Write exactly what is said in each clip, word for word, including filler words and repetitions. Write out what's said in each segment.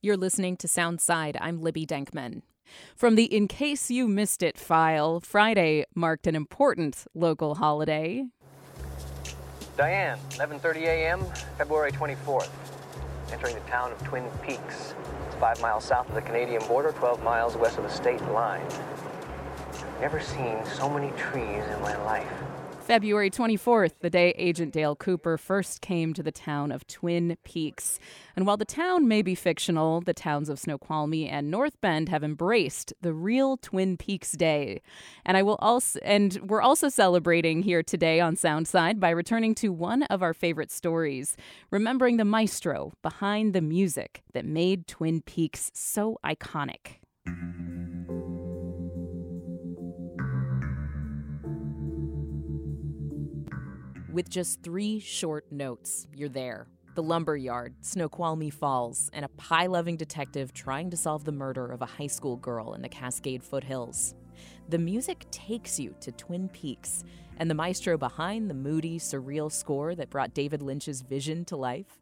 You're listening to Soundside. I'm Libby Denkman. From the In Case You Missed It file, Friday marked an important local holiday. Diane, eleven thirty a.m., February twenty-fourth. Entering the town of Twin Peaks, five miles south of the Canadian border, twelve miles west of the state line. Never seen so many trees in my life. February twenty-fourth, the day Agent Dale Cooper first came to the town of Twin Peaks. And while the town may be fictional, the towns of Snoqualmie and North Bend have embraced the real Twin Peaks Day. And I will also and we're also celebrating here today on Soundside by returning to one of our favorite stories, remembering the maestro behind the music that made Twin Peaks so iconic. With just three short notes, you're there. The lumber yard, Snoqualmie Falls, and a pie-loving detective trying to solve the murder of a high school girl in the Cascade foothills. The music takes you to Twin Peaks, and the maestro behind the moody, surreal score that brought David Lynch's vision to life.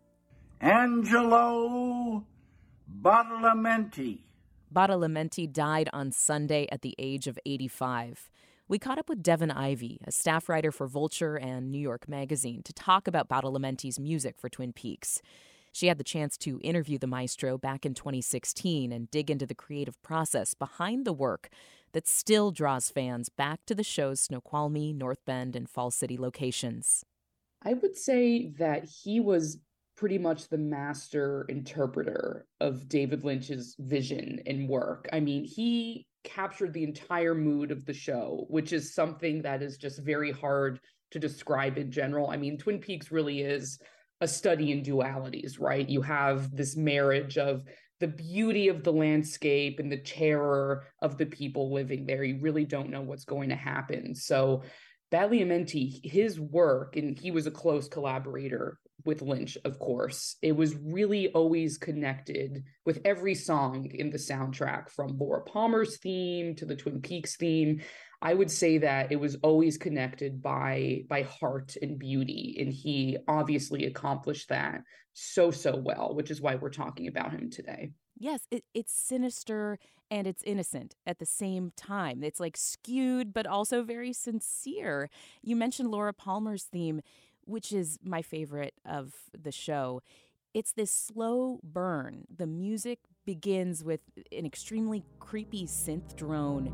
Angelo Badalamenti. Badalamenti died on Sunday at the age of eighty-five. We caught up with Devin Ivey, a staff writer for Vulture and New York Magazine, to talk about Badalamenti's music for Twin Peaks. She had the chance to interview the maestro back in twenty sixteen and dig into the creative process behind the work that still draws fans back to the show's Snoqualmie, North Bend, and Falls City locations. I would say that he was pretty much the master interpreter of David Lynch's vision and work. I mean, he captured the entire mood of the show, which is something that is just very hard to describe in general. I mean, Twin Peaks really is a study in dualities, right? You have this marriage of the beauty of the landscape and the terror of the people living there. You really don't know what's going to happen. So Badalamenti, his work, and he was a close collaborator with Lynch, of course, it was really always connected with every song in the soundtrack, from Laura Palmer's theme to the Twin Peaks theme. I would say that it was always connected by, by heart and beauty, and he obviously accomplished that so, so well, which is why we're talking about him today. Yes, it, it's sinister and it's innocent at the same time. It's like skewed, but also very sincere. You mentioned Laura Palmer's theme, which is my favorite of the show. It's this slow burn. The music begins with an extremely creepy synth drone.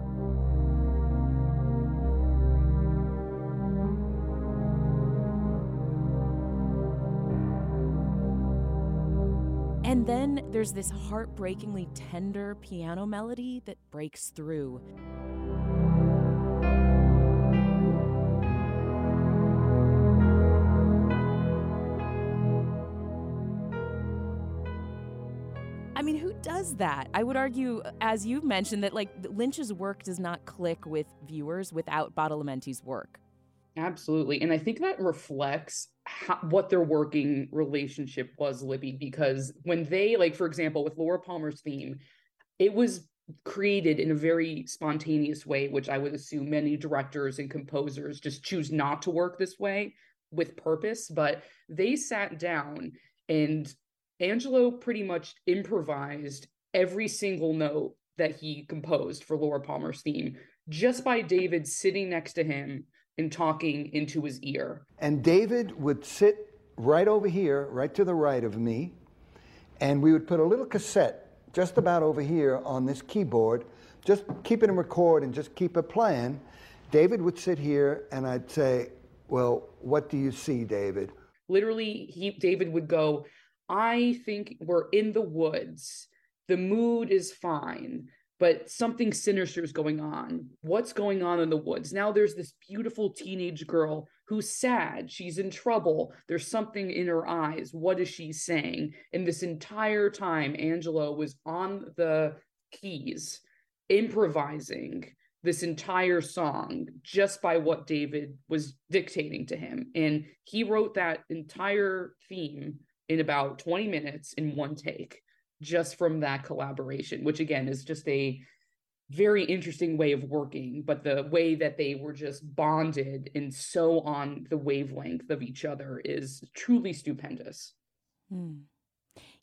And then there's this heartbreakingly tender piano melody that breaks through. I mean, who does that? I would argue, as you've mentioned, that like Lynch's work does not click with viewers without Badalamenti's work. Absolutely. And I think that reflects how, what their working relationship was, Libby, because when they, like, for example, with Laura Palmer's theme, it was created in a very spontaneous way, which I would assume many directors and composers just choose not to work this way with purpose. But they sat down and Angelo pretty much improvised every single note that he composed for Laura Palmer's theme just by David sitting next to him and talking into his ear. And David would sit right over here, right to the right of me, and we would put a little cassette just about over here on this keyboard, just keep it in record and just keep it playing. David would sit here and I'd say, well, what do you see, David? Literally, he David would go, I think we're in the woods. The mood is fine, but something sinister is going on. What's going on in the woods? Now there's this beautiful teenage girl who's sad. She's in trouble. There's something in her eyes. What is she saying? And this entire time, Angelo was on the keys, improvising this entire song just by what David was dictating to him. And he wrote that entire theme in about twenty minutes in one take, just from that collaboration, which again is just a very interesting way of working, but the way that they were just bonded and so on the wavelength of each other is truly stupendous. Hmm.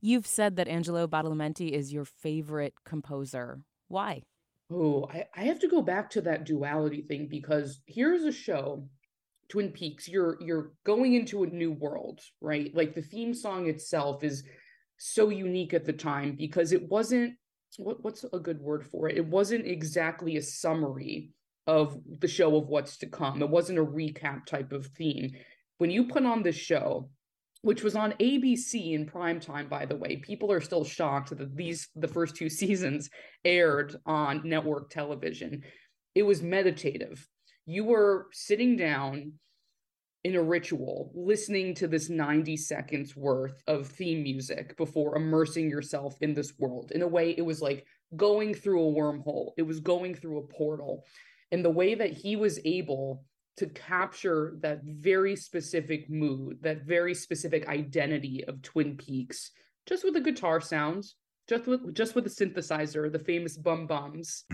You've said that Angelo Badalamenti is your favorite composer. Why? Oh, I, I have to go back to that duality thing, because here's a show, Twin Peaks, you're you're going into a new world, right? Like the theme song itself is so unique at the time because it wasn't what, what's a good word for it? It wasn't exactly a summary of the show of what's to come. It wasn't a recap type of theme. When you put on this show, which was on A B C in prime time, by the way, people are still shocked that these the first two seasons aired on network television. It was meditative. You were sitting down in a ritual, listening to this ninety seconds worth of theme music before immersing yourself in this world. In a way, it was like going through a wormhole. It was going through a portal. And the way that he was able to capture that very specific mood, that very specific identity of Twin Peaks, just with the guitar sounds, just with just with the synthesizer, the famous bum bums.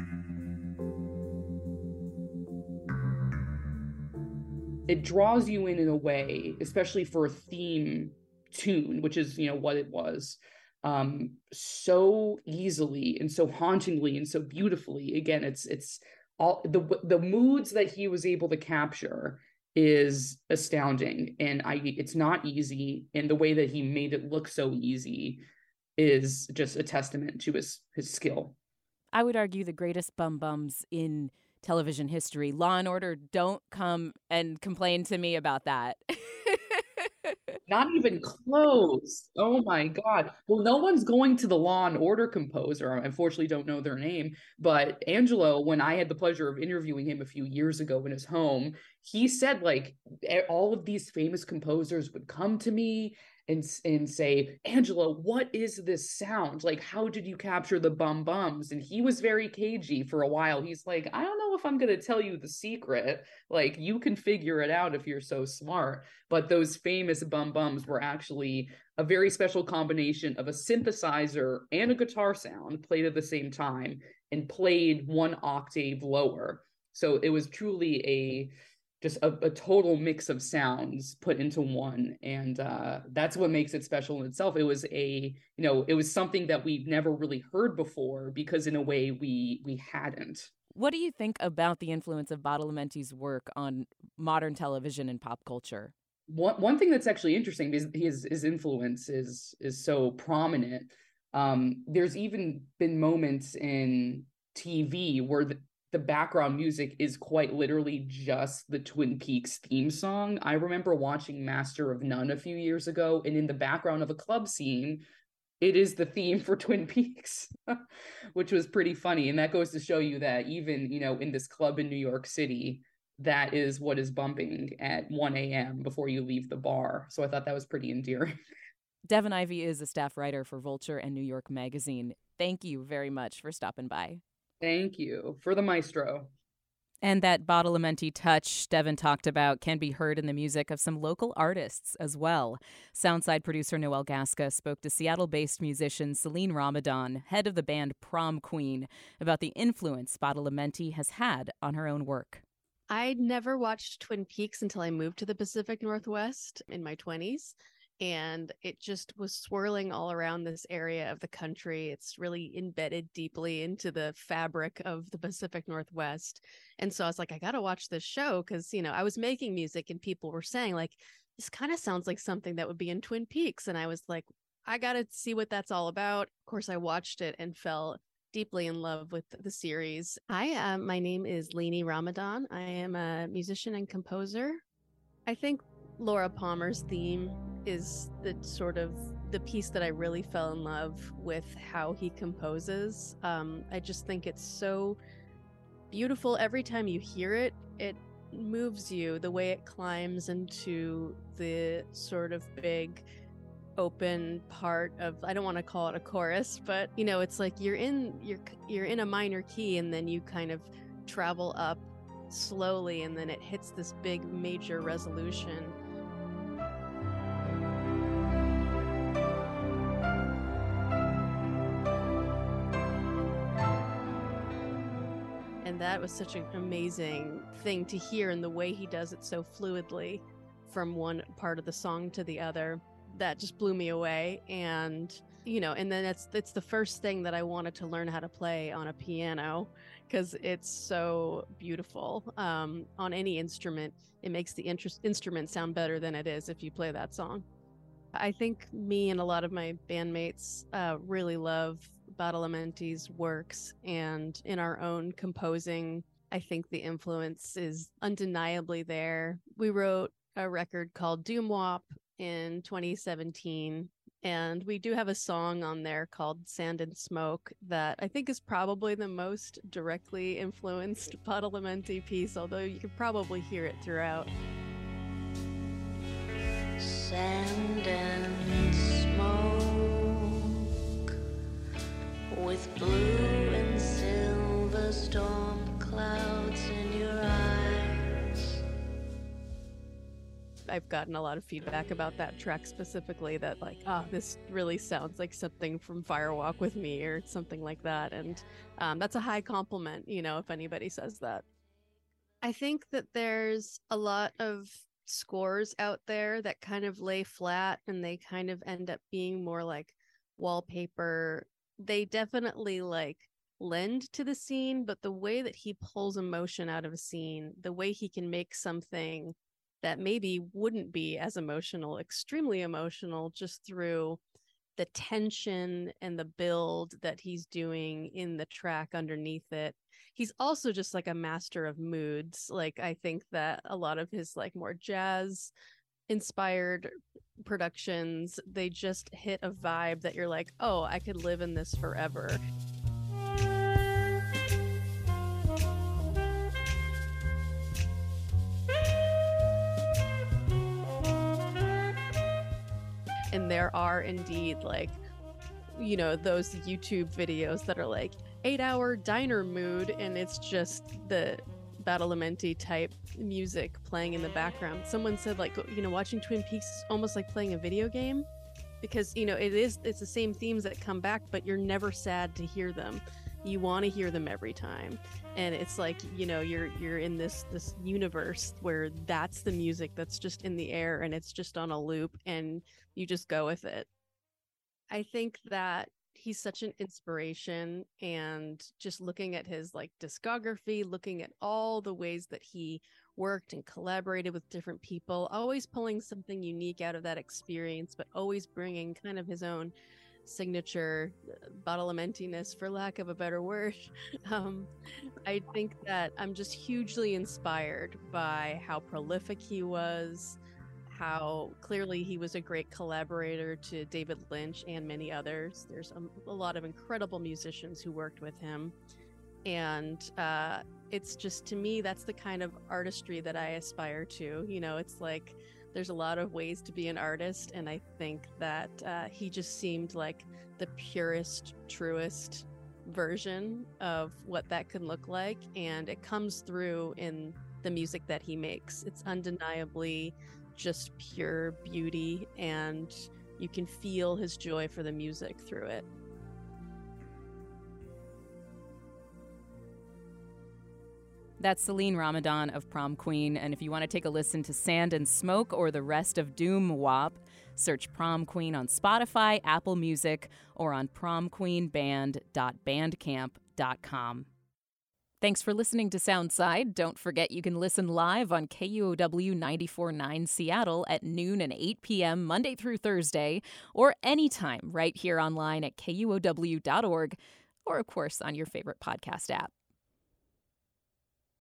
It draws you in in a way, especially for a theme tune, which is, you know, what it was, um, so easily and so hauntingly and so beautifully. Again, it's it's all the the moods that he was able to capture is astounding, and I it's not easy, and the way that he made it look so easy is just a testament to his his skill. I would argue the greatest bum bums in television history. Law and Order, don't come and complain to me about that. Not even close. Oh my God. Well, no one's going to the Law and Order composer. I unfortunately don't know their name, but Angelo, when I had the pleasure of interviewing him a few years ago in his home, he said like all of these famous composers would come to me and, and say, Angelo, what is this sound? Like, how did you capture the bum bums? And he was very cagey for a while. He's like, I don't know if I'm going to tell you the secret. Like, you can figure it out if you're so smart. But those famous bum bums were actually a very special combination of a synthesizer and a guitar sound played at the same time and played one octave lower. So it was truly a just a, a total mix of sounds put into one. And uh, that's what makes it special in itself. It was a, you know, it was something that we've never really heard before because in a way we we hadn't. What do you think about the influence of Badalamenti's work on modern television and pop culture? One one thing that's actually interesting is his his influence is is so prominent. Um, there's even been moments in T V where the, the background music is quite literally just the Twin Peaks theme song. I remember watching Master of None a few years ago, and in the background of a club scene, it is the theme for Twin Peaks, which was pretty funny. And that goes to show you that even, you know, in this club in New York City, that is what is bumping at one a.m. before you leave the bar. So I thought that was pretty endearing. Devin Ivey is a staff writer for Vulture and New York Magazine. Thank you very much for stopping by. Thank you. For the maestro. And that Badalamenti touch Devin talked about can be heard in the music of some local artists as well. Soundside producer Noel Gasca spoke to Seattle-based musician Celine Ramadan, head of the band Prom Queen, about the influence Badalamenti has had on her own work. I'd never watched Twin Peaks until I moved to the Pacific Northwest in my twenties. And it just was swirling all around this area of the country. It's really embedded deeply into the fabric of the Pacific Northwest. And so I was like, I got to watch this show because, you know, I was making music and people were saying like, this kind of sounds like something that would be in Twin Peaks. And I was like, I got to see what that's all about. Of course, I watched it and fell deeply in love with the series. Hi, uh, my name is Lainey Ramadan. I am a musician and composer. I think Laura Palmer's theme is the sort of the piece that I really fell in love with how he composes. Um, I just think it's so beautiful. Every time you hear it, it moves you. The way it climbs into the sort of big open part of, I don't want to call it a chorus, but you know, it's like you're in you're you're in a minor key and then you kind of travel up slowly and then it hits this big major resolution. And that was such an amazing thing to hear, and the way he does it so fluidly from one part of the song to the other, that just blew me away. And you know, and then it's it's the first thing that I wanted to learn how to play on a piano, because it's so beautiful. Um, on any instrument, it makes the interest, instrument sound better than it is if you play that song. I think me and a lot of my bandmates uh, really love Badalamenti's works, and in our own composing, I think the influence is undeniably there. We wrote a record called Doom Wop in twenty seventeen, and we do have a song on there called Sand and Smoke that I think is probably the most directly influenced Badalamenti piece, although you could probably hear it throughout. Sand and smoke with blue and silver storm clouds in your eyes. I've gotten a lot of feedback about that track specifically, that like, ah, oh, this really sounds like something from Firewalk with Me or something like that. And um, that's a high compliment, you know, if anybody says that. I think that there's a lot of scores out there that kind of lay flat, and they kind of end up being more like wallpaper. They definitely like lend to the scene, but the way that he pulls emotion out of a scene, the way he can make something that maybe wouldn't be as emotional extremely emotional just through the tension and the build that he's doing in the track underneath it. He's also just like a master of moods. Like, I think that a lot of his like more jazz inspired productions, they just hit a vibe that you're like, oh, I could live in this forever. And there are indeed like, you know, those YouTube videos that are like eight hour diner mood, and it's just the Badalamenti type music playing in the background. Someone said like, you know, watching Twin Peaks is almost like playing a video game, because, you know, it is, it's the same themes that come back, but you're never sad to hear them. You want to hear them every time. And it's like, you know, you're you're in this this universe where that's the music that's just in the air, and it's just on a loop, and you just go with it. I think that he's such an inspiration, and just looking at his like discography, looking at all the ways that he worked and collaborated with different people, always pulling something unique out of that experience, but always bringing kind of his own signature Badalamenti-ness, for lack of a better word. Um, I think that I'm just hugely inspired by how prolific he was, how clearly he was a great collaborator to David Lynch and many others. There's a, a lot of incredible musicians who worked with him. And uh, it's just, to me, that's the kind of artistry that I aspire to. You know, it's like, there's a lot of ways to be an artist, and I think that uh, he just seemed like the purest, truest version of what that could look like, and it comes through in the music that he makes. It's undeniably just pure beauty, and you can feel his joy for the music through it. That's Celine Ramadan of Prom Queen, and if you want to take a listen to Sand and Smoke or the rest of Doom Wop, search Prom Queen on Spotify, Apple Music, or on prom queen band dot bandcamp dot com. Thanks for listening to Soundside. Don't forget you can listen live on K U O W ninety-four point nine Seattle at noon and eight p.m. Monday through Thursday, or anytime right here online at K U O W dot org, or of course on your favorite podcast app.